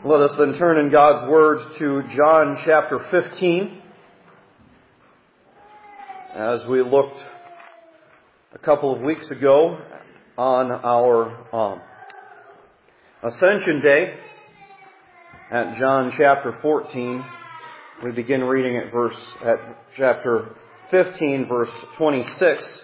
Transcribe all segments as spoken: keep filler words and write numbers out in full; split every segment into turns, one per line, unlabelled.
Let us then turn in God's Word to John chapter fifteen. As we looked a couple of weeks ago on our um, Ascension Day at John chapter fourteen, we begin reading at verse at chapter fifteen, verse twenty-six,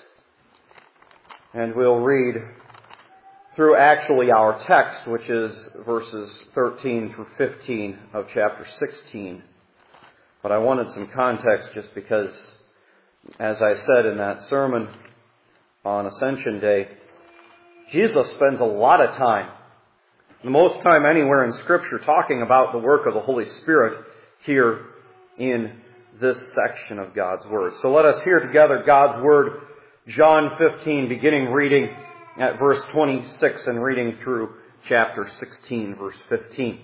and we'll read through actually our text, which is verses thirteen through fifteen of chapter sixteen. But I wanted some context just because, as I said in that sermon on Ascension Day, Jesus spends a lot of time, the most time anywhere in Scripture, talking about the work of the Holy Spirit here in this section of God's Word. So let us hear together God's Word, John fifteen, beginning reading at verse twenty-six and reading through chapter sixteen, verse fifteen.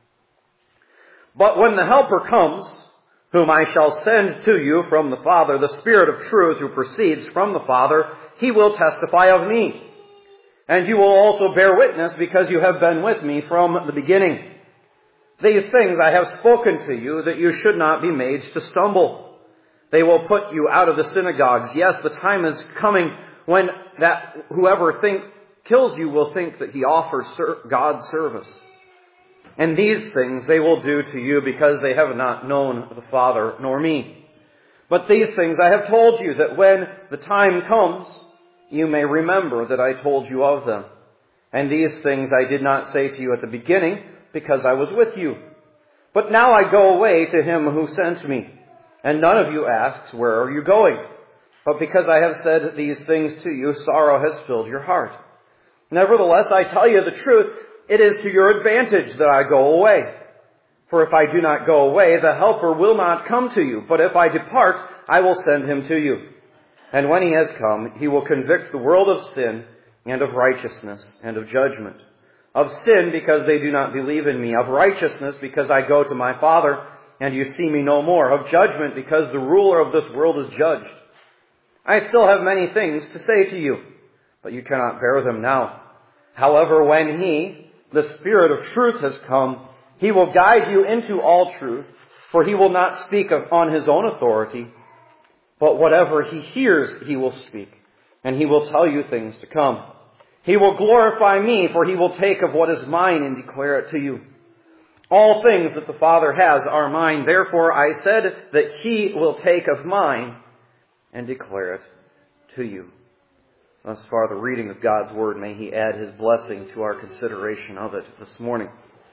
But when the Helper comes, whom I shall send to you from the Father, the Spirit of truth who proceeds from the Father, he will testify of me. And you will also bear witness because you have been with me from the beginning. These things I have spoken to you, that you should not be made to stumble. They will put you out of the synagogues. Yes, the time is coming when that whoever thinks, kills you will think that he offers God's service. And these things they will do to you because they have not known the Father nor me. But these things I have told you, that when the time comes, you may remember that I told you of them. And these things I did not say to you at the beginning, because I was with you. But now I go away to him who sent me. And none of you asks, where are you going? But because I have said these things to you, sorrow has filled your heart. Nevertheless, I tell you the truth, it is to your advantage that I go away. For if I do not go away, the Helper will not come to you. But if I depart, I will send him to you. And when he has come, he will convict the world of sin and of righteousness and of judgment. Of sin, because they do not believe in me. Of righteousness, because I go to my Father, and you see me no more. Of judgment, because the ruler of this world is judged. I still have many things to say to you, but you cannot bear them now. However, when he, the Spirit of truth, has come, he will guide you into all truth, for he will not speak of, on his own authority, but whatever he hears he will speak, and he will tell you things to come. He will glorify me, for he will take of what is mine and declare it to you. All things that the Father has are mine. Therefore I said that he will take of mine and declare it to you. Thus far the reading of God's Word. May he add his blessing to our consideration of it this morning.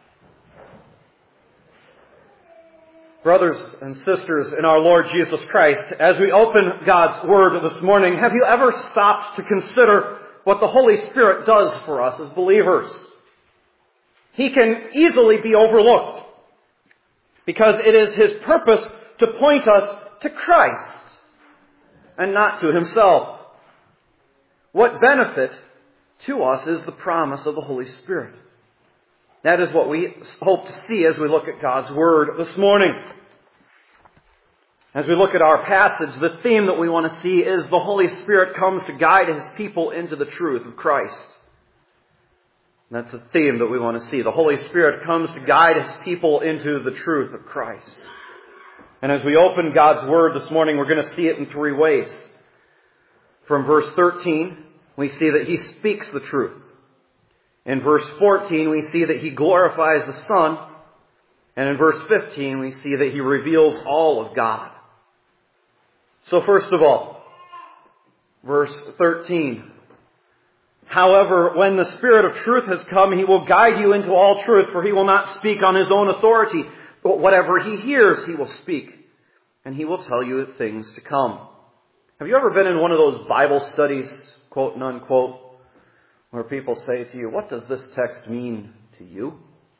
Brothers and sisters in our Lord Jesus Christ, as we open God's Word this morning, have you ever stopped to consider what the Holy Spirit does for us as believers? He can easily be overlooked because it is his purpose to point us to Christ and not to himself. What benefit to us is the promise of the Holy Spirit. That is what we hope to see as we look at God's Word this morning. As we look at our passage, the theme that we want to see is the Holy Spirit comes to guide his people into the truth of Christ. And that's the theme that we want to see. The Holy Spirit comes to guide his people into the truth of Christ. And as we open God's Word this morning, we're going to see it in three ways. From verse thirteen, we see that he speaks the truth. In verse fourteen, we see that he glorifies the Son. And in verse fifteen, we see that he reveals all of God. So first of all, verse thirteen. However, when the Spirit of truth has come, he will guide you into all truth, for he will not speak on his own authority, but whatever he hears, he will speak, and he will tell you things to come. Have you ever been in one of those Bible studies, quote and unquote, where people say to you, what does this text mean to you?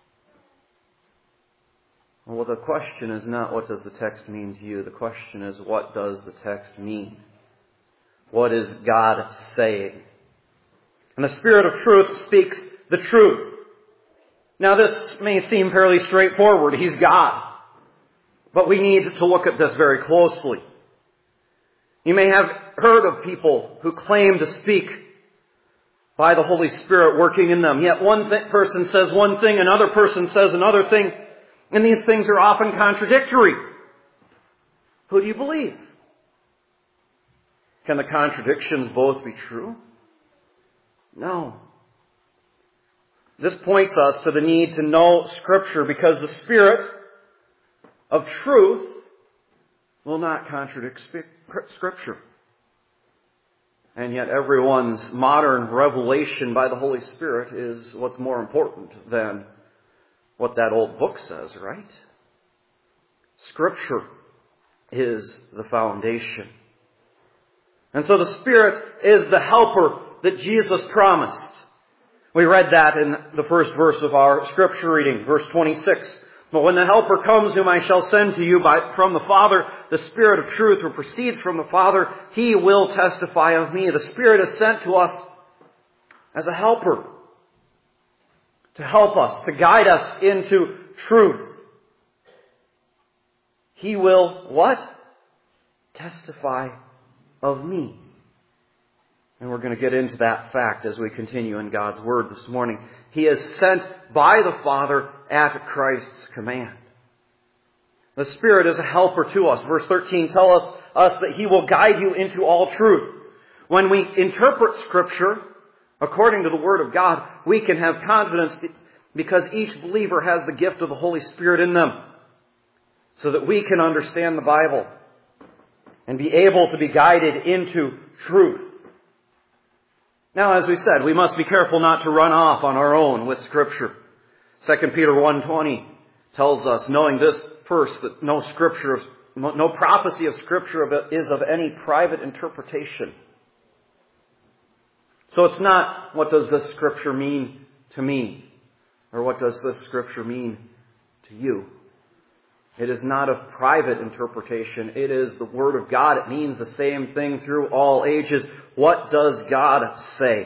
Well, the question is not what does the text mean to you. The question is, what does the text mean? What is God saying? And the Spirit of truth speaks the truth. Now this may seem fairly straightforward. He's God. But we need to look at this very closely. You may have heard of people who claim to speak by the Holy Spirit working in them. Yet one th- person says one thing, another person says another thing, and these things are often contradictory. Who do you believe? Can the contradictions both be true? No. This points us to the need to know Scripture, because the Spirit of truth will not contradict Scripture. And yet everyone's modern revelation by the Holy Spirit is what's more important than what that old book says, right? Scripture is the foundation. And so the Spirit is the helper that Jesus promised. We read that in the first verse of our Scripture reading, verse twenty-six. But when the Helper comes, whom I shall send to you by, from the Father, the Spirit of truth who proceeds from the Father, He will testify of me. The Spirit is sent to us as a helper, to help us, to guide us into truth. He will, what? Testify of me. And we're going to get into that fact as we continue in God's Word this morning. He is sent by the Father at Christ's command. The Spirit is a helper to us. Verse thirteen tells us, us that He will guide you into all truth. When we interpret Scripture according to the Word of God, we can have confidence because each believer has the gift of the Holy Spirit in them, so that we can understand the Bible and be able to be guided into truth. Now, as we said, we must be careful not to run off on our own with Scripture. Second Peter one twenty tells us, knowing this first, that no Scripture, no prophecy of Scripture is of any private interpretation. So it's not, what does this Scripture mean to me? Or what does this Scripture mean to you? It is not of private interpretation. It is the Word of God. It means the same thing through all ages. What does God say?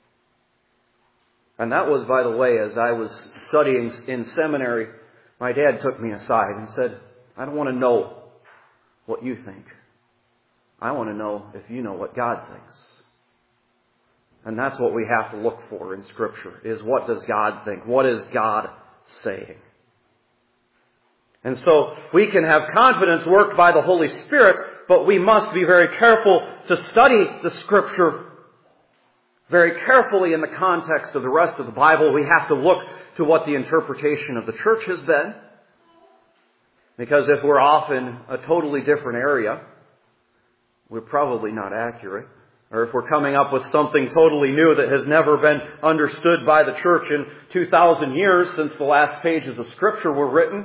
And that was, by the way, as I was studying in seminary, my dad took me aside and said, I don't want to know what you think. I want to know if you know what God thinks. And that's what we have to look for in Scripture, is what does God think? What is God saying? And so we can have confidence worked by the Holy Spirit, but we must be very careful to study the Scripture very carefully in the context of the rest of the Bible. We have to look to what the interpretation of the church has been. Because if we're off in a totally different area, we're probably not accurate. Or if we're coming up with something totally new that has never been understood by the church in two thousand years since the last pages of Scripture were written,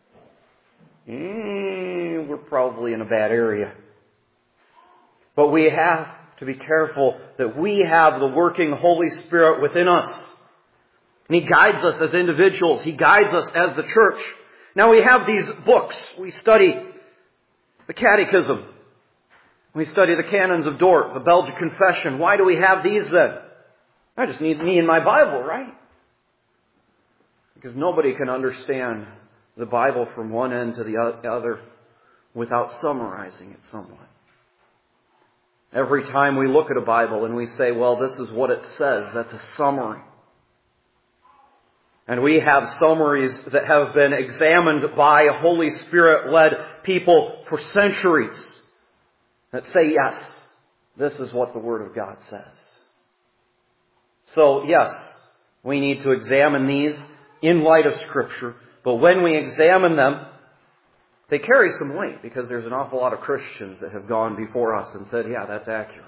Mm, we're probably in a bad area. But we have to be careful that we have the working Holy Spirit within us. And He guides us as individuals. He guides us as the church. Now we have these books. We study the Catechism. We study the Canons of Dort, the Belgic Confession. Why do we have these then? I just need me and my Bible, right? Because nobody can understand the Bible from one end to the other without summarizing it somewhat. Every time we look at a Bible and we say, well, this is what it says, that's a summary. And we have summaries that have been examined by Holy Spirit-led people for centuries that say, yes, this is what the Word of God says. So, yes, we need to examine these in light of Scripture. But when we examine them, they carry some weight because there's an awful lot of Christians that have gone before us and said, yeah, that's accurate.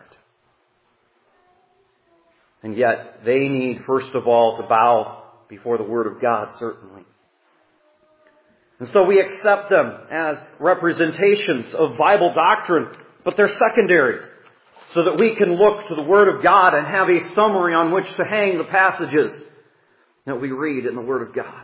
And yet, they need, first of all, to bow before the Word of God, certainly. And so we accept them as representations of Bible doctrine, but they're secondary, so that we can look to the Word of God and have a summary on which to hang the passages that we read in the Word of God.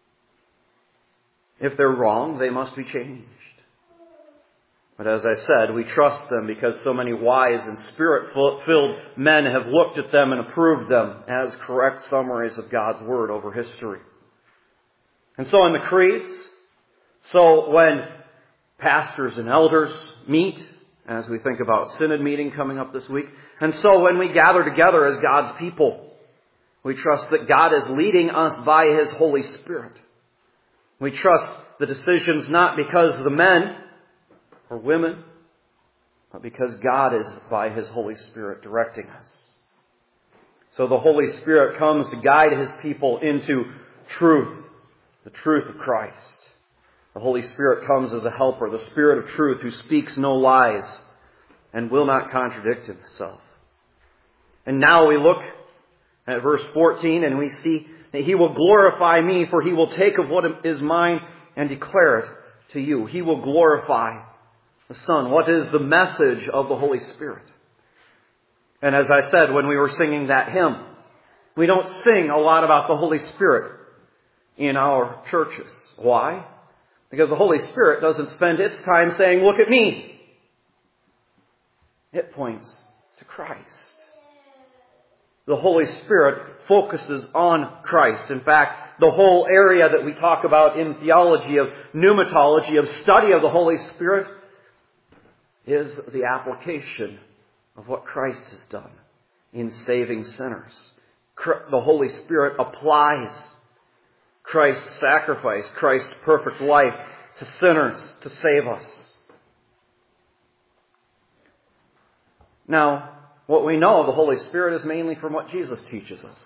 If they're wrong, they must be changed. But as I said, we trust them because so many wise and Spirit-filled men have looked at them and approved them as correct summaries of God's Word over history. And so in the creeds, so when pastors and elders meet, as we think about synod meeting coming up this week, And so when we gather together as God's people, we trust that God is leading us by His Holy Spirit. We trust the decisions not because of the men or women, but because God is by His Holy Spirit directing us. So the Holy Spirit comes to guide His people into truth, the truth of Christ. The Holy Spirit comes as a helper, the Spirit of truth who speaks no lies and will not contradict Himself. And now we look at verse fourteen and we see that He will glorify me, for He will take of what is mine and declare it to you. He will glorify the Son. What is the message of the Holy Spirit? And as I said when we were singing that hymn, we don't sing a lot about the Holy Spirit in our churches. Why? Because the Holy Spirit doesn't spend its time saying, look at me. It points to Christ. The Holy Spirit focuses on Christ. In fact, the whole area that we talk about in theology of pneumatology, of study of the Holy Spirit, is the application of what Christ has done in saving sinners. The Holy Spirit applies Christ's sacrifice, Christ's perfect life to sinners to save us. Now, what we know of the Holy Spirit is mainly from what Jesus teaches us.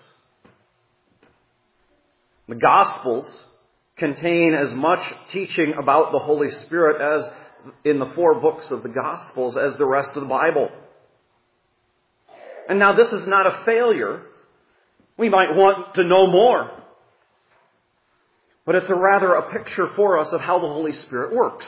The Gospels contain as much teaching about the Holy Spirit as in the four books of the Gospels as the rest of the Bible. And now this is not a failure. We might want to know more. But it's a rather a picture for us of how the Holy Spirit works.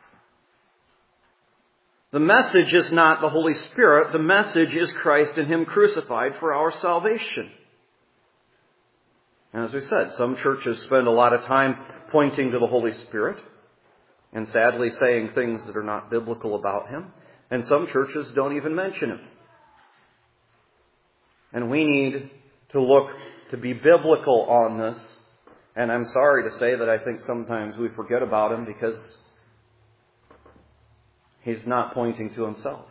The message is not the Holy Spirit. The message is Christ and Him crucified for our salvation. And as we said, some churches spend a lot of time pointing to the Holy Spirit and sadly saying things that are not biblical about Him. And some churches don't even mention Him. And we need to look to be biblical on this. And I'm sorry to say that I think sometimes we forget about Him because He's not pointing to Himself.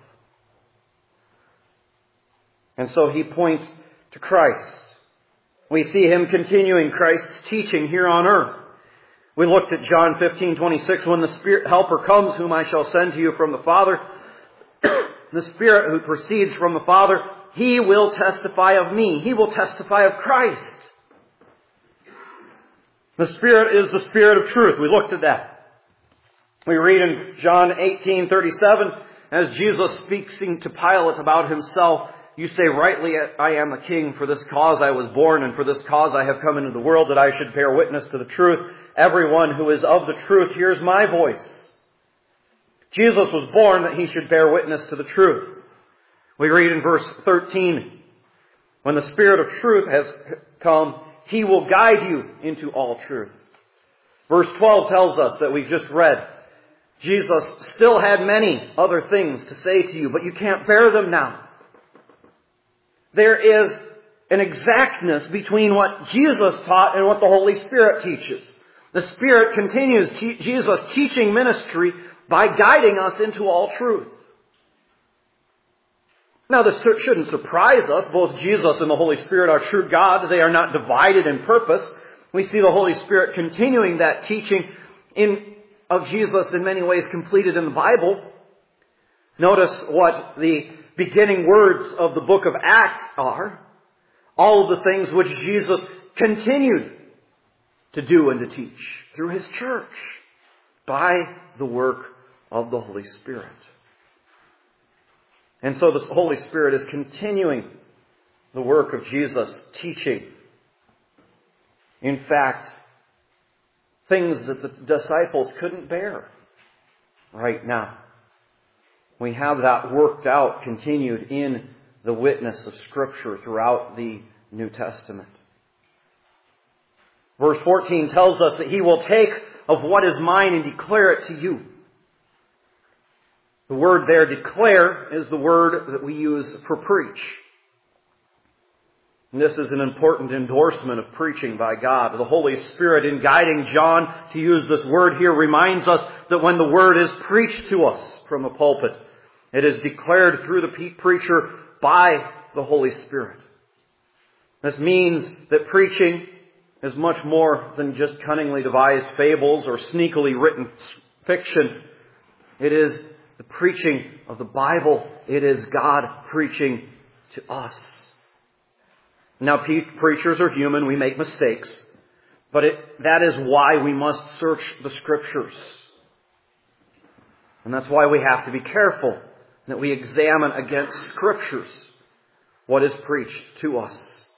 And so He points to Christ. We see Him continuing Christ's teaching here on earth. We looked at John fifteen twenty-six, when the Spirit Helper comes, whom I shall send to you from the Father, the Spirit who proceeds from the Father, He will testify of me. He will testify of Christ. The Spirit is the Spirit of truth. We looked at that. We read in John eighteen thirty-seven, as Jesus speaking to Pilate about Himself, you say rightly, I am a king. For this cause I was born, and for this cause I have come into the world, that I should bear witness to the truth. Everyone who is of the truth hears my voice. Jesus was born that He should bear witness to the truth. We read in verse thirteen, when the Spirit of truth has come, He will guide you into all truth. Verse twelve tells us that we've just read, Jesus still had many other things to say to you, but you can't bear them now. There is an exactness between what Jesus taught and what the Holy Spirit teaches. The Spirit continues te- Jesus' teaching ministry by guiding us into all truth. Now, this shouldn't surprise us. Both Jesus and the Holy Spirit are true God. They are not divided in purpose. We see the Holy Spirit continuing that teaching in, of Jesus in many ways completed in the Bible. Notice what the beginning words of the book of Acts are. All of the things which Jesus continued to do and to teach through His church by the work of the Holy Spirit. And so the Holy Spirit is continuing the work of Jesus' teaching. In fact, things that the disciples couldn't bear right now. We have that worked out, continued in the witness of Scripture throughout the New Testament. Verse fourteen tells us that He will take of what is mine and declare it to you. The word there, declare, is the word that we use for preach. And this is an important endorsement of preaching by God. The Holy Spirit, in guiding John to use this word here, reminds us that when the word is preached to us from a pulpit, it is declared through the preacher by the Holy Spirit. This means that preaching is much more than just cunningly devised fables or sneakily written fiction. It is the preaching of the Bible. It is God preaching to us. Now, preachers are human. We make mistakes. But it, that is why we must search the Scriptures. And that's why we have to be careful that we examine against Scriptures what is preached to us.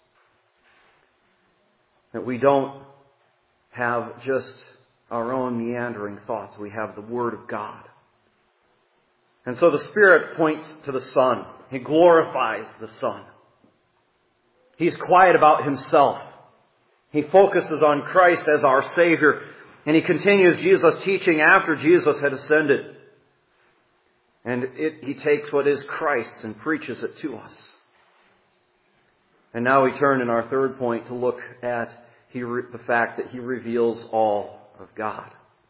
That we don't have just our own meandering thoughts. We have the Word of God. And so the Spirit points to the Son. He glorifies the Son. He's quiet about Himself. He focuses on Christ as our Savior. And He continues Jesus' teaching after Jesus had ascended. And it, He takes what is Christ's and preaches it to us. And now we turn in our third point to look at he re- the fact that He reveals all of God.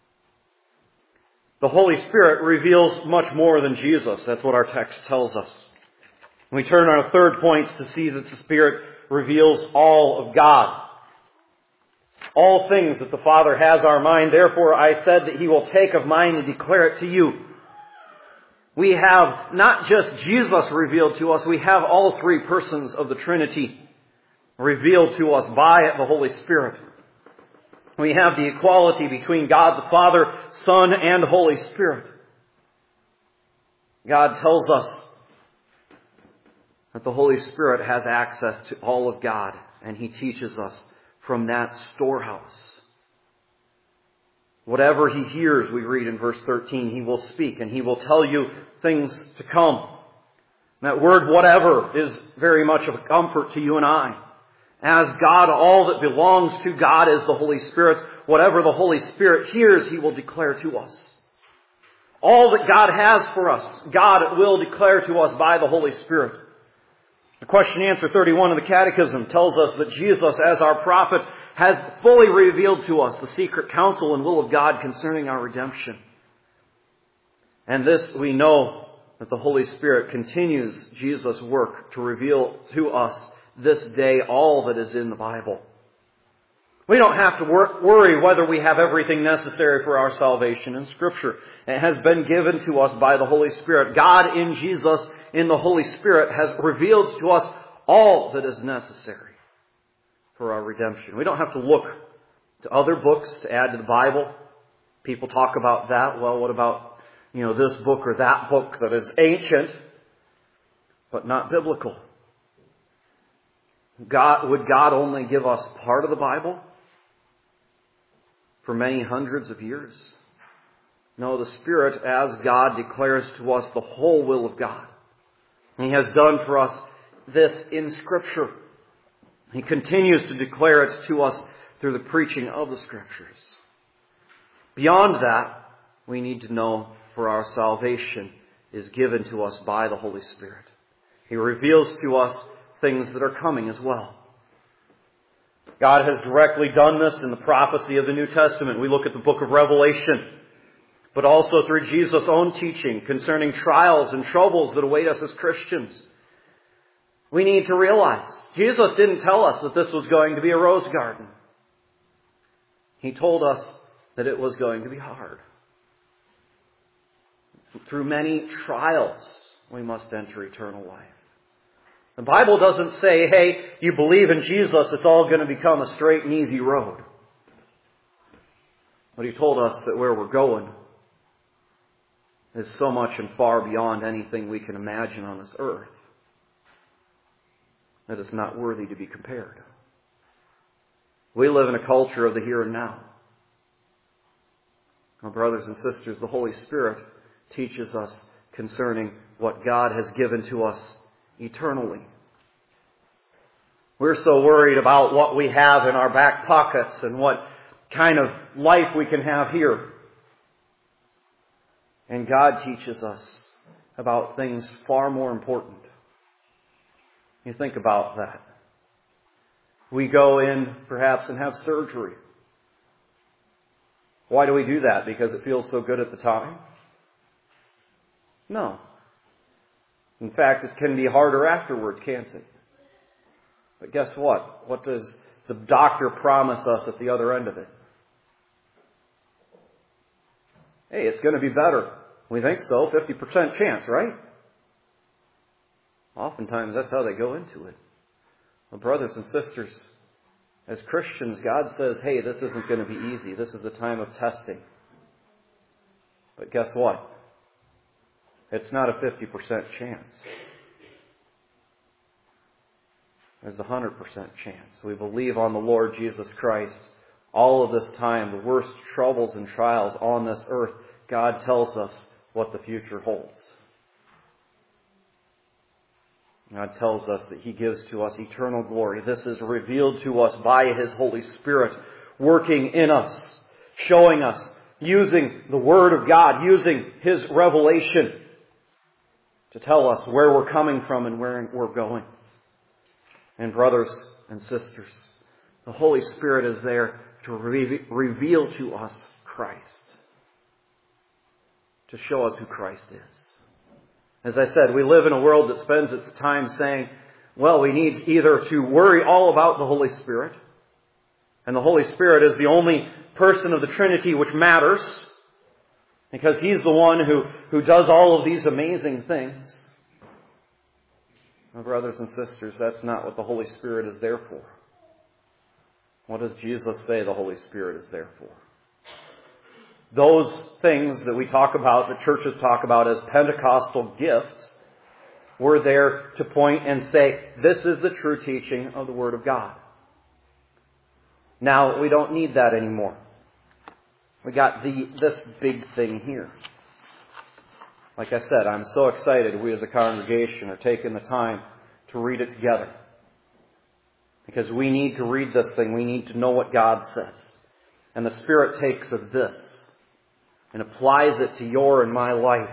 The Holy Spirit reveals much more than Jesus. That's what our text tells us. We turn our third point to see that the Spirit reveals all of God. All things that the Father has are mine. Therefore I said that He will take of mine and declare it to you. We have not just Jesus revealed to us, we have all three persons of the Trinity revealed to us by the Holy Spirit. We have the equality between God the Father, Son, and Holy Spirit. God tells us that the Holy Spirit has access to all of God, and He teaches us from that storehouse. Whatever He hears, we read in verse thirteen, He will speak, and He will tell you things to come. That word whatever is very much of a comfort to you and I. As God, all that belongs to God is the Holy Spirit. Whatever the Holy Spirit hears, He will declare to us. All that God has for us, God will declare to us by the Holy Spirit. The question answer thirty-one of the Catechism tells us that Jesus, as our prophet, has fully revealed to us the secret counsel and will of God concerning our redemption. And this we know, that the Holy Spirit continues Jesus' work to reveal to us this day all that is in the Bible. We don't have to wor- worry whether we have everything necessary for our salvation in Scripture. It has been given to us by the Holy Spirit. God in Jesus, in the Holy Spirit, has revealed to us all that is necessary for our redemption. We don't have to look to other books to add to the Bible. People talk about that. Well, what about, you know, this book or that book that is ancient, but not biblical? God, would God only give us part of the Bible for many hundreds of years? No, the Spirit, as God, declares to us the whole will of God. He has done for us this in Scripture. He continues to declare it to us through the preaching of the Scriptures. Beyond that, we need to know for our salvation is given to us by the Holy Spirit. He reveals to us things that are coming as well. God has directly done this in the prophecy of the New Testament. We look at the book of Revelation, but also through Jesus' own teaching concerning trials and troubles that await us as Christians. We need to realize Jesus didn't tell us that this was going to be a rose garden. He told us that it was going to be hard. Through many trials, we must enter eternal life. The Bible doesn't say, hey, you believe in Jesus, it's all going to become a straight and easy road. But He told us that where we're going is so much and far beyond anything we can imagine on this earth that it's not worthy to be compared. We live in a culture of the here and now. My brothers and sisters, the Holy Spirit teaches us concerning what God has given to us eternally. We're so worried about what we have in our back pockets and what kind of life we can have here. And God teaches us about things far more important. You think about that. We go in perhaps and have surgery. Why do we do that? Because it feels so good at the time? No. In fact, it can be harder afterwards, can't it? But guess what? What does the doctor promise us at the other end of it? Hey, it's going to be better. We think so. fifty percent chance, right? Oftentimes that's how they go into it. Well, brothers and sisters, as Christians, God says, hey, this isn't going to be easy. This is a time of testing. But guess what? It's not a fifty percent chance. There's a one hundred percent chance. We believe on the Lord Jesus Christ. All of this time, the worst troubles and trials on this earth, God tells us what the future holds. God tells us that He gives to us eternal glory. This is revealed to us by His Holy Spirit, working in us, showing us, using the Word of God, using His revelation to tell us where we're coming from and where we're going. And brothers and sisters, the Holy Spirit is there to re- reveal to us Christ, to show us who Christ is. As I said, we live in a world that spends its time saying, well, we need either to worry all about the Holy Spirit, and the Holy Spirit is the only person of the Trinity which matters, because He's the one who, who does all of these amazing things. My brothers and sisters, that's not what the Holy Spirit is there for. What does Jesus say the Holy Spirit is there for? Those things that we talk about, that churches talk about as Pentecostal gifts, were there to point and say, this is the true teaching of the Word of God. Now, we don't need that anymore. We got the this big thing here. Like I said, I'm so excited we as a congregation are taking the time to read it together. Because we need to read this thing. We need to know what God says. And the Spirit takes of this and applies it to your and my life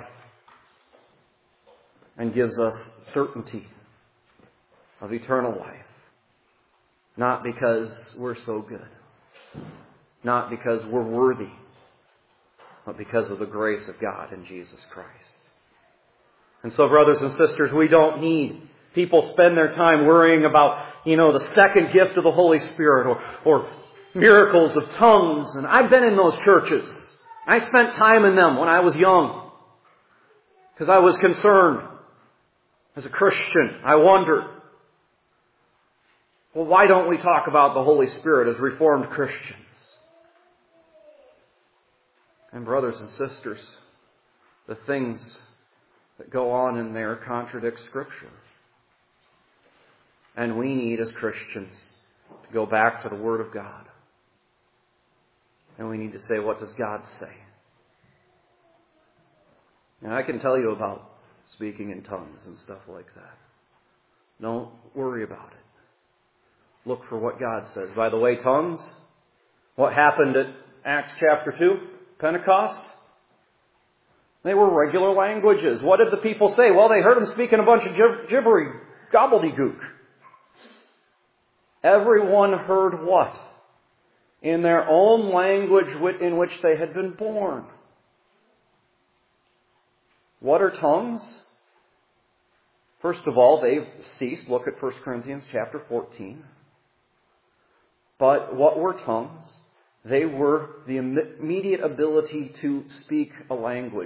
and gives us certainty of eternal life. Not because we're so good. Not because we're worthy. But because of the grace of God in Jesus Christ. And so, brothers and sisters, we don't need people spend their time worrying about, you know, the second gift of the Holy Spirit or, or miracles of tongues. And I've been in those churches. I spent time in them when I was young because I was concerned. As a Christian, I wondered, well, why don't we talk about the Holy Spirit as Reformed Christians? And brothers and sisters, the things that go on in there contradict Scripture. And we need, as Christians, to go back to the Word of God. And we need to say, what does God say? And I can tell you about speaking in tongues and stuff like that. Don't worry about it. Look for what God says. By the way, tongues, what happened at Acts chapter two, Pentecost? They were regular languages. What did the people say? Well, they heard them speaking a bunch of gib- gibbery, gobbledygook. Everyone heard what? In their own language in which they had been born. What are tongues? First of all, they've ceased. Look at First Corinthians chapter fourteen. But what were tongues? They were the immediate ability to speak a language.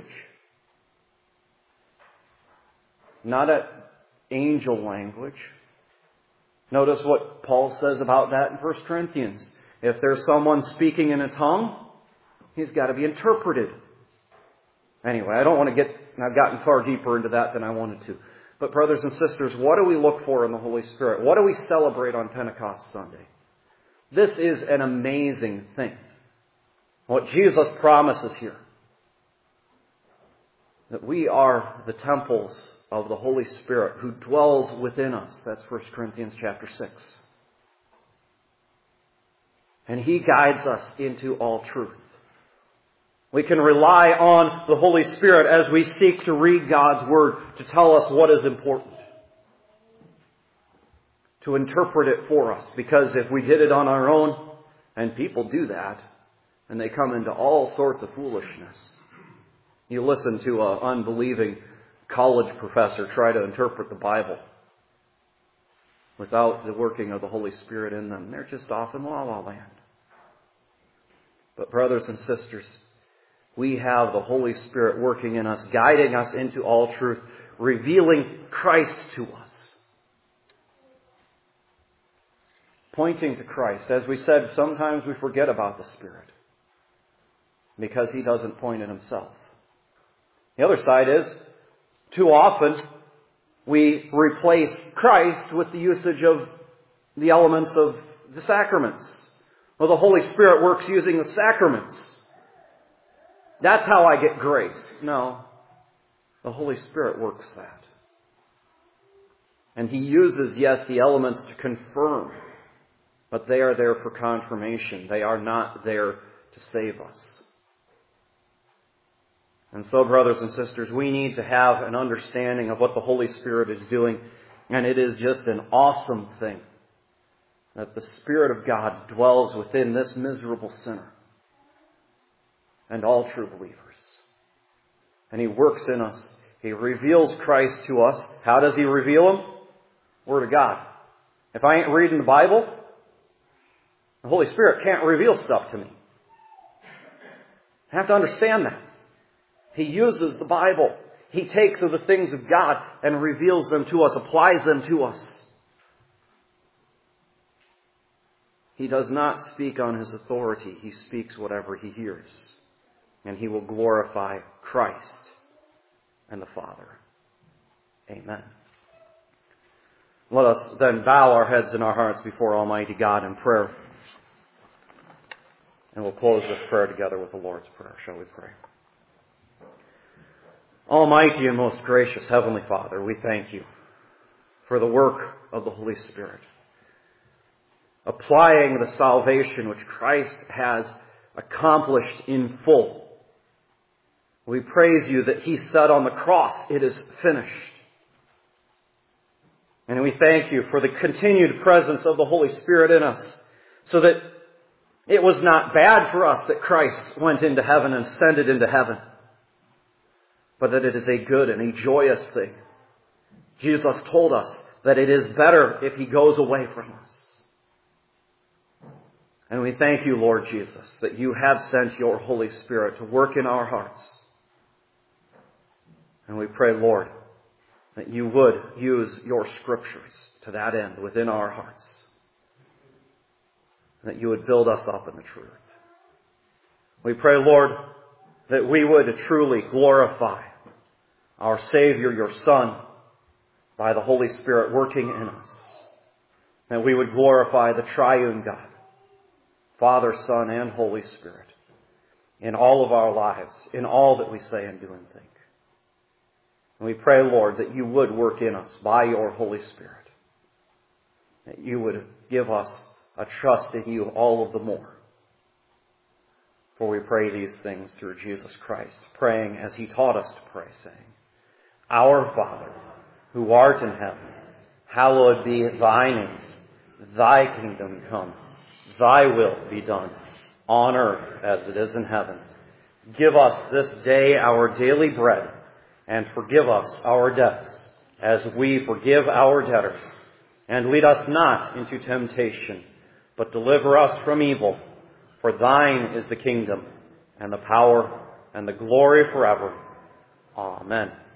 Not an angel language. Notice what Paul says about that in First Corinthians. If there's someone speaking in a tongue, he's got to be interpreted. Anyway, I don't want to get, I've gotten far deeper into that than I wanted to. But brothers and sisters, what do we look for in the Holy Spirit? What do we celebrate on Pentecost Sunday? This is an amazing thing. What Jesus promises here. That we are the temples of the Holy Spirit who dwells within us. That's First Corinthians chapter six. And He guides us into all truth. We can rely on the Holy Spirit as we seek to read God's Word to tell us what is important. To interpret it for us. Because if we did it on our own, and people do that, and they come into all sorts of foolishness. You listen to an unbelieving college professor try to interpret the Bible without the working of the Holy Spirit in them. They're just off in la la land. But brothers and sisters, we have the Holy Spirit working in us, guiding us into all truth, revealing Christ to us, pointing to Christ. As we said, sometimes we forget about the Spirit because He doesn't point at Himself. The other side is, too often, we replace Christ with the usage of the elements of the sacraments. Well, the Holy Spirit works using the sacraments. That's how I get grace. No, the Holy Spirit works that. And He uses, yes, the elements to confirm, but they are there for confirmation. They are not there to save us. And so, brothers and sisters, we need to have an understanding of what the Holy Spirit is doing. And it is just an awesome thing that the Spirit of God dwells within this miserable sinner and all true believers. And He works in us. He reveals Christ to us. How does He reveal Him? Word of God. If I ain't reading the Bible, the Holy Spirit can't reveal stuff to me. I have to understand that. He uses the Bible. He takes of the things of God and reveals them to us, applies them to us. He does not speak on His authority. He speaks whatever He hears. And He will glorify Christ and the Father. Amen. Let us then bow our heads and our hearts before Almighty God in prayer. And we'll close this prayer together with the Lord's Prayer. Shall we pray? Almighty and most gracious Heavenly Father, we thank You for the work of the Holy Spirit, applying the salvation which Christ has accomplished in full. We praise You that He said on the cross, "It is finished." And we thank You for the continued presence of the Holy Spirit in us, so that it was not bad for us that Christ went into heaven and ascended into heaven, but that it is a good and a joyous thing. Jesus told us that it is better if He goes away from us. And we thank You, Lord Jesus, that You have sent Your Holy Spirit to work in our hearts. And we pray, Lord, that You would use Your Scriptures to that end within our hearts. That You would build us up in the truth. We pray, Lord, that we would truly glorify our Savior, Your Son, by the Holy Spirit working in us. That we would glorify the triune God, Father, Son, and Holy Spirit, in all of our lives, in all that we say and do and think. And we pray, Lord, that You would work in us by Your Holy Spirit. That You would give us a trust in You all of the more. For we pray these things through Jesus Christ, praying as He taught us to pray, saying, Our Father, who art in heaven, hallowed be Thy name. Thy kingdom come. Thy will be done, on earth as it is in heaven. Give us this day our daily bread, and forgive us our debts, as we forgive our debtors. And lead us not into temptation, but deliver us from evil. For Thine is the kingdom, and the power, and the glory forever. Amen.